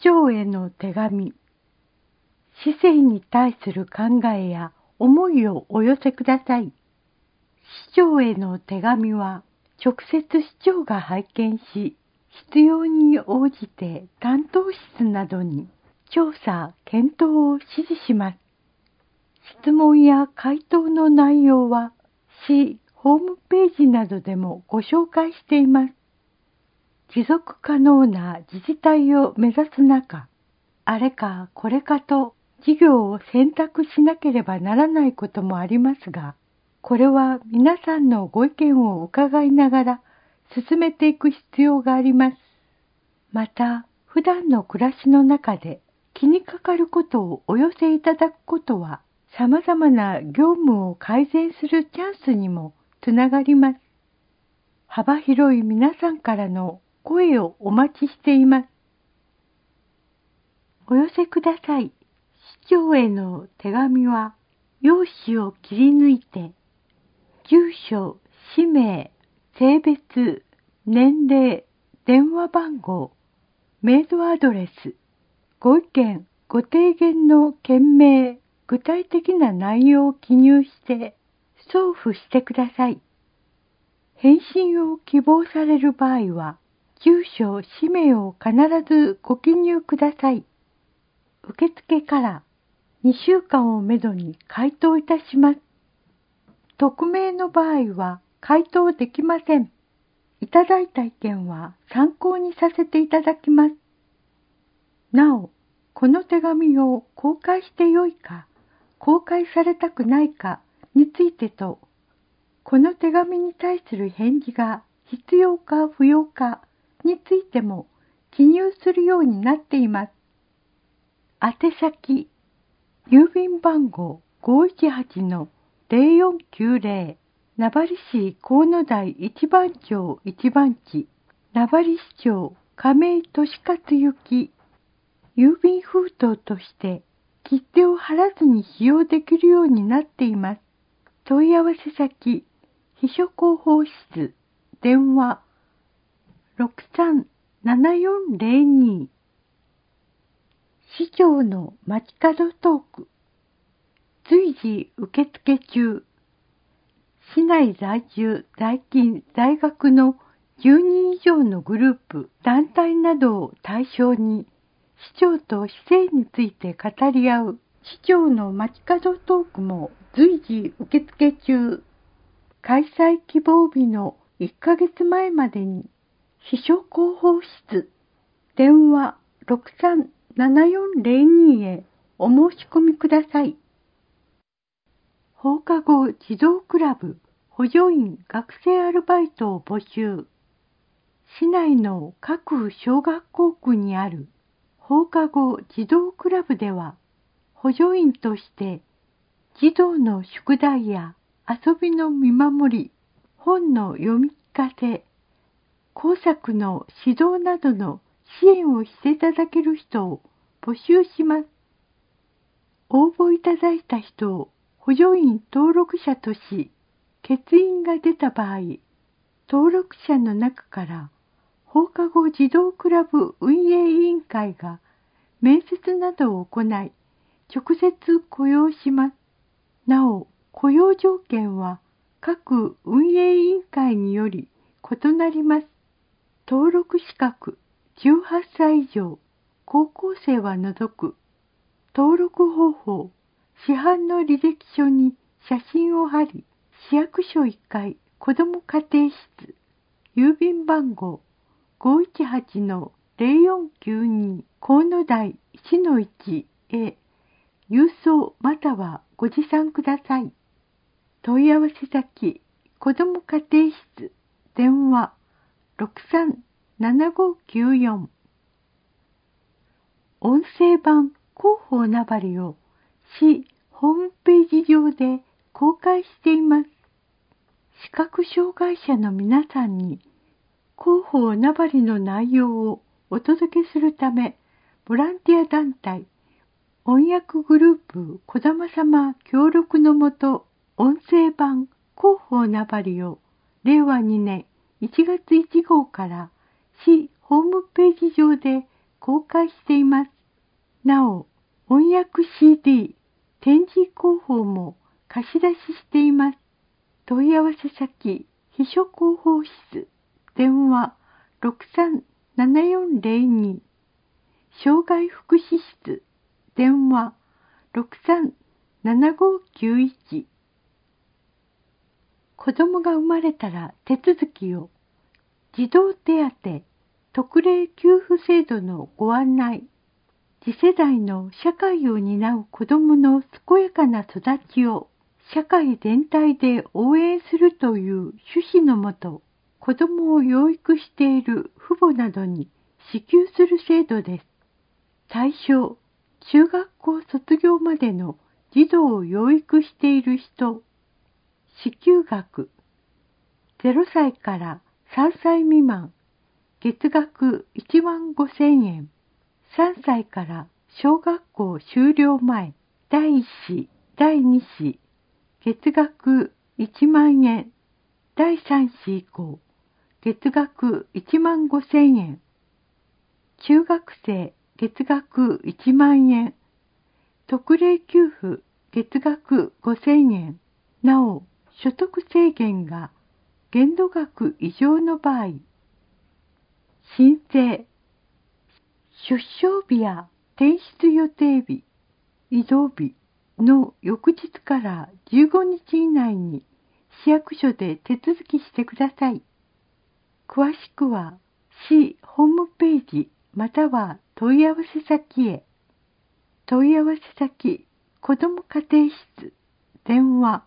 長への手紙。市政に対する考えや思いをお寄せください。市長への手紙は直接市長が拝見し、必要に応じて担当室などに調査・検討を指示します。質問や回答の内容は市ホームページなどでもご紹介しています。持続可能な自治体を目指す中、あれかこれかと事業を選択しなければならないこともありますが、これは皆さんのご意見を伺いながら進めていく必要があります。また、普段の暮らしの中で気にかかることをお寄せいただくことは、様々な業務を改善するチャンスにもつながります。幅広い皆さんからの声をお待ちしています。お寄せください。市長への手紙は、用紙を切り抜いて、住所、氏名、性別、年齢、電話番号、メールアドレス、ご意見、ご提言の件名、具体的な内容を記入して送付してください。返信を希望される場合は、住所、氏名を必ずご記入ください。受付から2週間をめどに回答いたします。匿名の場合は回答できません。いただいた意見は参考にさせていただきます。なお、この手紙を公開してよいか、公開されたくないかについてと、この手紙に対する返事が必要か不要かについても記入するようになっています。宛先、郵便番号 518-0490 名張市河野台一番町一番地、名張市長亀井利勝行き、郵便封筒として切手を貼らずに使用できるようになっています。問い合わせ先、秘書広報室、電話 637402。市長の街角トーク。随時受付中。市内在住、在勤、在学の10人以上のグループ、団体などを対象に、市長と市政について語り合う市長の街角トークも随時受付中。開催希望日の1ヶ月前までに、秘書広報室、電話637402へお申し込みください。放課後児童クラブ補助員学生アルバイトを募集。市内の各小学校区にある放課後児童クラブでは、補助員として児童の宿題や遊びの見守り、本の読み聞かせ、工作の指導などの支援をしていただける人を募集します。応募いただいた人を補助員登録者とし、欠員が出た場合、登録者の中から放課後児童クラブ運営委員会が面接などを行い、直接雇用します。なお、雇用条件は各運営委員会により異なります。登録資格18歳以上、高校生は除く。登録方法、市販の履歴書に写真を貼り、市役所1階子ども家庭室、郵便番号 518-0492 河野台 1-1 へ郵送またはご持参ください。問い合わせ先、子ども家庭室、電話637594。音声版広報名張を市ホームページ上で公開しています。視覚障害者の皆さんに広報名張の内容をお届けするため、ボランティア団体音訳グループこだま様協力のもと、音声版広報名張を令和2年1月1号から市ホームページ上で公開しています。なお、翻訳 CD、展示広報も貸し出ししています。問い合わせ先、秘書広報室、電話637402、障害福祉室、電話637591。子供が生まれたら手続きを、児童手当、特例給付制度のご案内、次世代の社会を担う子供の健やかな育ちを社会全体で応援するという趣旨のもと、子供を養育している父母などに支給する制度です。対象、中学校卒業までの児童を養育している人。支給額、0歳から3歳未満、月額15,000円。3歳から小学校修了前、第1子、第2子、月額1万円。第3子以降、月額15,000円。中学生、月額1万円。特例給付、月額5,000円。なお、所得制限が限度額以上の場合、申請、出生日や転出予定日、移動日の翌日から15日以内に市役所で手続きしてください。詳しくは市ホームページまたは問い合わせ先へ。問い合わせ先、子ども家庭室、電話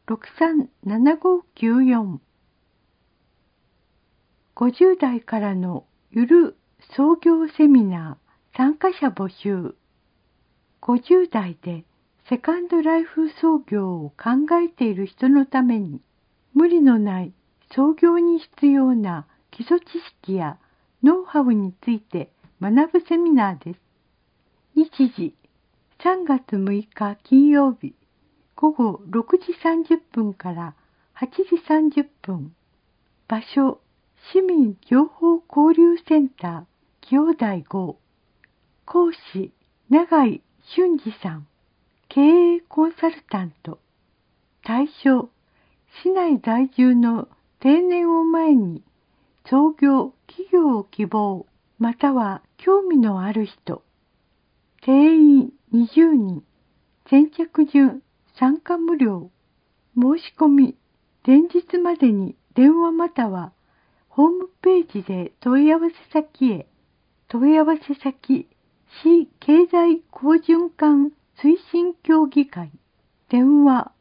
637594。50代からのゆる創業セミナー参加者募集。50代でセカンドライフ創業を考えている人のために、無理のない創業に必要な基礎知識やノウハウについて学ぶセミナーです。日時、3月6日金曜日、午後6時30分から8時30分。場所、市民情報交流センター、清台5。講師、永井俊二さん。経営コンサルタント。対象、市内在住の定年を前に創業、起業を希望、または興味のある人。定員20人。先着順、参加無料。申し込み、前日までに電話またはホームページで問い合わせ先へ。問い合わせ先、市経済好循環推進協議会。電話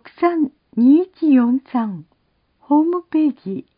632143。ホームページ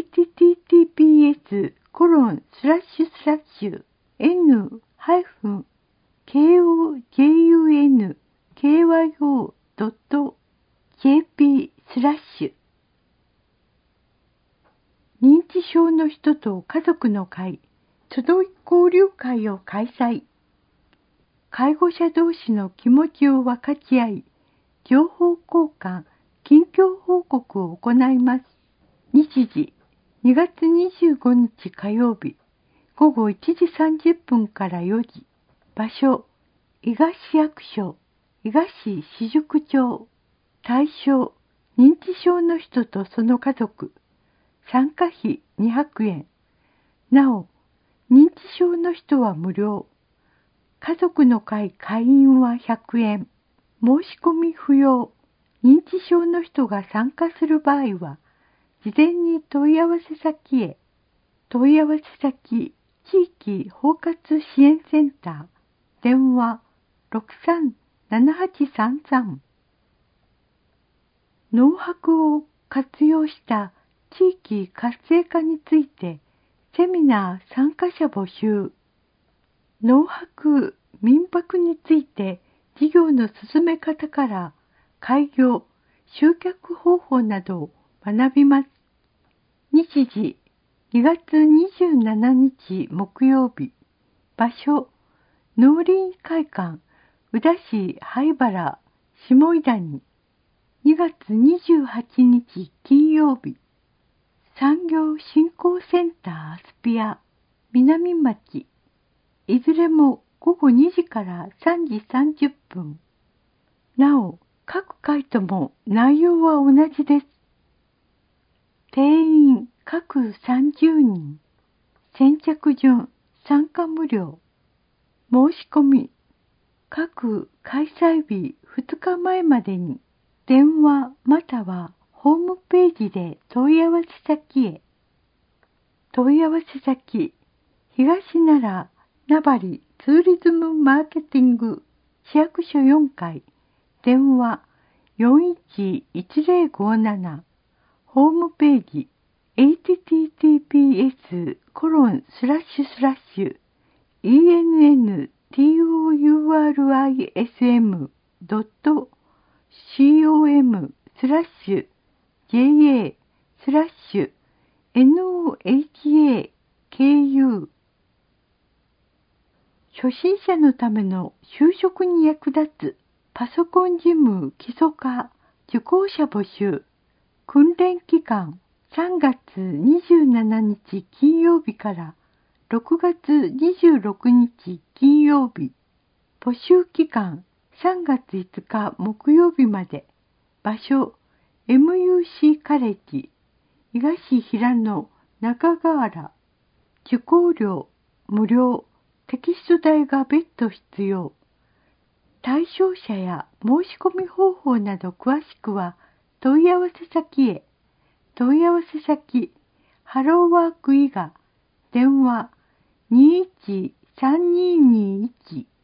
https://n-kojunKyo.jp/ 認知症の人と家族の会、集い交流会を開催。介護者同士の気持ちを分かち合い、情報交換、近況報告を行います。日時、2月25日火曜日、午後1時30分から4時。場所、伊賀市役所、伊賀市市宿町。対象、認知症の人とその家族。参加費200円。なお、認知症の人は無料。家族の会会員は100円。申し込み不要。認知症の人が参加する場合は、事前に問い合わせ先へ。問い合わせ先、地域包括支援センター。電話637833。農泊を活用した地域活性化についてセミナー参加者募集。農泊、民泊について事業の進め方から開業、集客方法などを学びます。日時、2月27日木曜日。場所、農林会館、宇田市灰原、下井谷。2月28日金曜日。産業振興センターアスピア、南町。 いずれも午後2時から3時30分。なお、各回とも内容は同じです。定員各30人。先着順参加無料。申し込み。各開催日2日前までに電話またはホームページで問い合わせ先へ。問い合わせ先、東奈良名張ツーリズムマーケティング市役所4階、電話411057、ホームページ https://enntourism.com/ja/NOHAKU。 初心者のための就職に役立つパソコン事務基礎化受講者募集。訓練期間3月27日金曜日から6月26日金曜日。募集期間3月5日木曜日まで。場所 MUC カレッジ東平野中河原。受講料無料。テキスト代が別途必要。対象者や申し込み方法など詳しくは問い合わせ先へ。問い合わせ先、ハローワーク伊賀、電話213221